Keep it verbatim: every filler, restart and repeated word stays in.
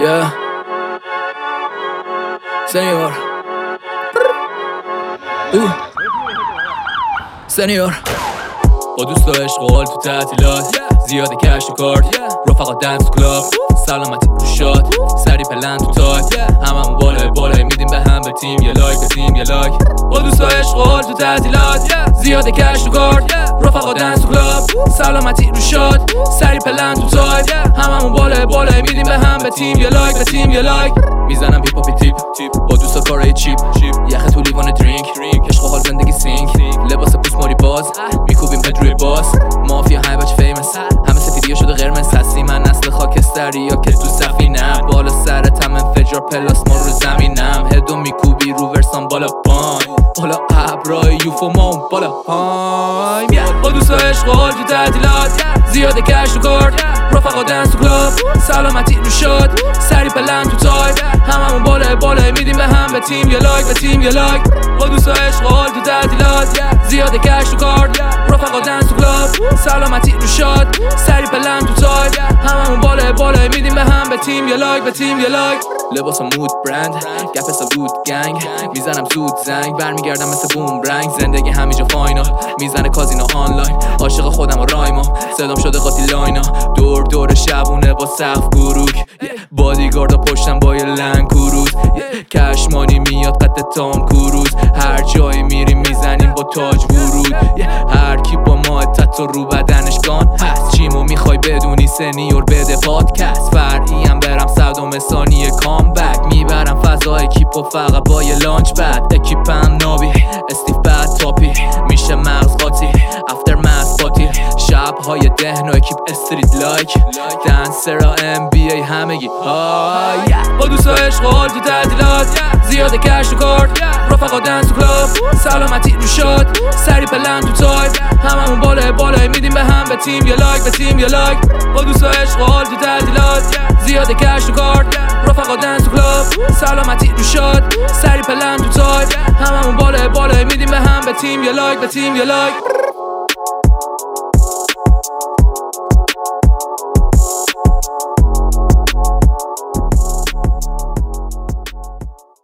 Yeah سنیور سنیور با دوست و عشق و حال تو تعطیلات زیاده کشت و کارت رفقا دنس کلاب سلامتی رو شاد سری پلن تو تایت هممون بالای بالای میدیم به هم به تیم یه لایک به تیم یه لایک با دوست و عشق و حال تو تعطیلات زیاده کشت و کارت رفقا دنس کلاب سلامتی رو شاد سری پلن تو تایت هممون بالای بالای میدیم به هم به تیم یه لایک به تیم یه لایک میزنم هیپ هاپی تیپ با دوستا کارای چیپ یخه تو لیوان درینک عشق و حال زندگی سینک لباس پوست ماری باز میکوبیم پد روی باس مافیا های بچ فیمس همه سفیدی شده قرمز هستی من نسل خاکستری یا که تو سفینم بالا سرت هم انفجار پلاسما رو زمینم هدو میکوبی رو ورسان بالا پای بالا ابرای یوفو ما اون بالا پای با دوست و عشق و حال تو تعطیلات زیاده کشت و کارت رفقا دنس و کلاب سلامتی رو شاد سری پلن تو تایپ هممون بالای بالای میدیم به هم به تیم یه لایک به تیم یه لایک با دوست و عشق و حال تو تعطیلات زیاده کشت و کارت رفقا دنس و کلاب سلامتی رو شاد سری پلن تو تایپ هممون بالای بالای میدیم به هم به تیم یه لایک به تیم یه لایک لباس مود برند گپ حساب بود گنگ میزنم زود زنگ برمیگردم مثل بومرنگ زندگی همینجا فاینال میزنه کازینو آنلاین عاشق خودم و رایما صدام شده قاطی لاینا دور دور شبونه با سقف گروک بادیگاردا پشتم با یه لنگ کروز کشمانی میاد قد تام کروز هر جایی میریم میزنیم با تاج ورود هر کی با ما تتو رو بدنش گان هست چیمو میخوای بدونی سنیور بده پادکست فرعیم برم صدام ثانیه کامبک میبرم فضا اکیپو فقط با یه لانچ بد اکیپم نابی استیف بد تاپی میشه مغز قاطی افتر مس پاتی شبهای دهن و اکیپ استریت لایک دنسرا ام بی ای همگی های با دوست و عشق و حال تو تعطیلات زیاده کشت و کارت رفقا دنس و کلاب سلامتی رو شاد سری پلن تو تایپ هممون بالای بالای میدیم به هم به تیم یه لایک به تیم یه لایک با دوست و عشق و حال تو تعطیلات زیاده کشت و کارت رفقا دنس و کلاب سلامتی رو شاد سری پلن تو تایپ هممون بالای بالای میدیم به هم به تیم یه لایک به تیم یه لایک